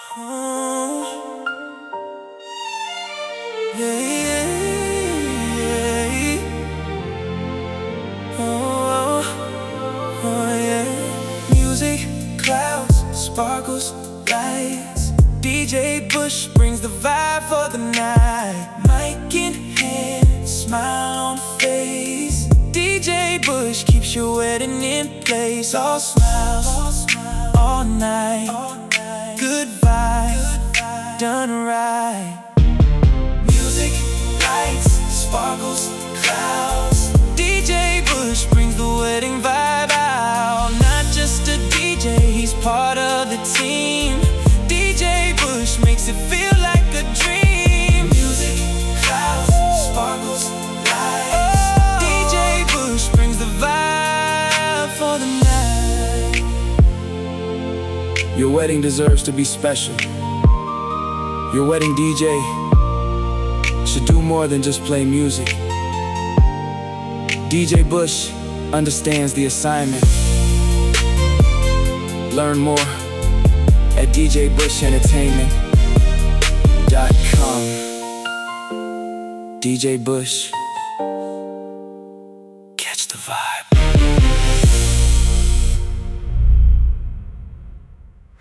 Oh, yeah, yeah, yeah. Oh, oh, yeah. Music, clouds, sparkles, lights. DJ Bush brings the vibe for the night. Mic in hand, smile on face. DJ Bush keeps your wedding in place. All smiles, all night. Good vibes, done right. Music, lights, sparkles, clouds. DJ Bush brings the wedding vibe out. Not just a DJ, he's part of the team. DJ Bush makes it feel like a dream. Music, clouds, sparkles, lights. DJ Bush brings the vibe for the night. Your wedding deserves to be special. Your wedding DJ should do more than just play music. DJ Bush understands the assignment. Learn more at djbushentertainment.com. DJ Bush.